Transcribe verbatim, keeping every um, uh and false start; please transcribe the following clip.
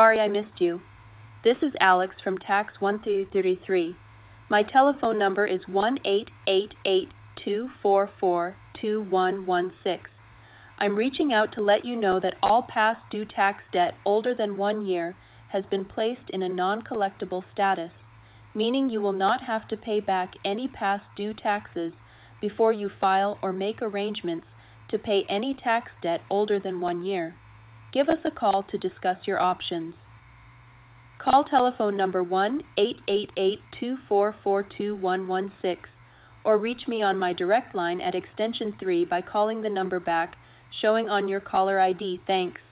sorry I missed you. This is Alex from Tax one thirty-three. My telephone number is one eight eight eight, two four four, two one one six. I'm reaching out to let you know that all past due tax debt older than one year has been placed in a non-collectible status, meaning you will not have to pay back any past due taxes before you file or make arrangements to pay any tax debt older than one year. Give us a call to discuss your options. Call telephone number one eight eight eight, two four four, two one one six or reach me on my direct line at extension three by calling the number back showing on your caller I D. Thanks.